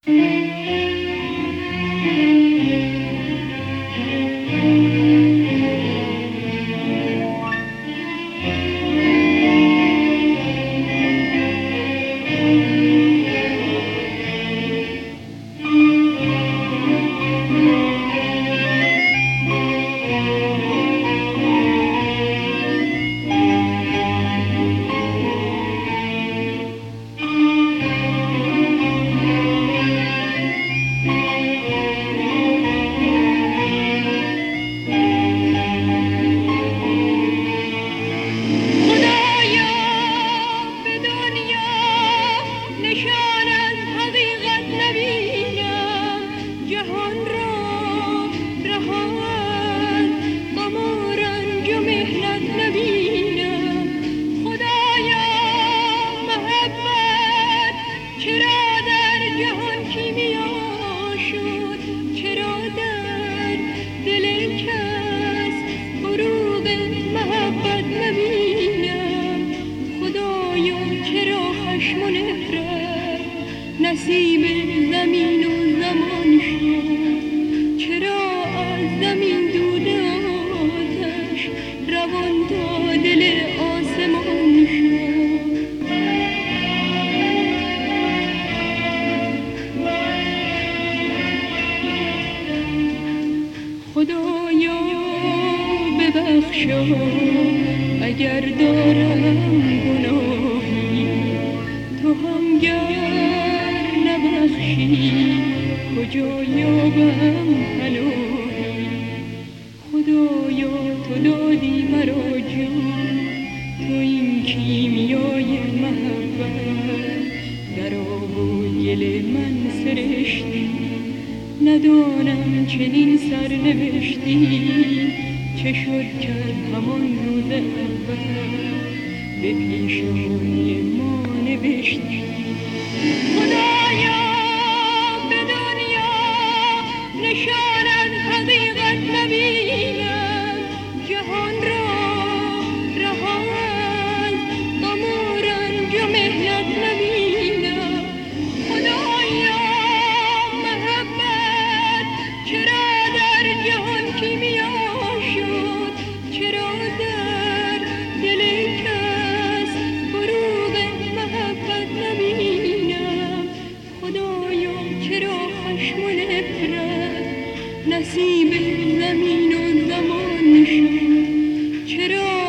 نصیب زمین و زمان شد، چرا از زمین دود آتش روان تا دل آسمان شد. خدایا ببخشا اگر دارم گناهی، تو هم گر نبخشی کجا یابم پناهی. خدایا تو دادی مرا جان، تو این کیمیای محبت در آب و گل من سرشتی. ندانم چنین سرنوشتی چه شد کرد همان روز اول به پیشانی ما نوشتی. خدایا به دنیا نشان از حقیقت نبینم، جهان را رها از غم و رنج و محنت نبینم. خدایا محبت چرا در جهان کیمیا شد، چرا در دل کس فروغ محبت نبینم. خدایا چرا خشم و نفرت نصیب زمین و زمان شد، چرا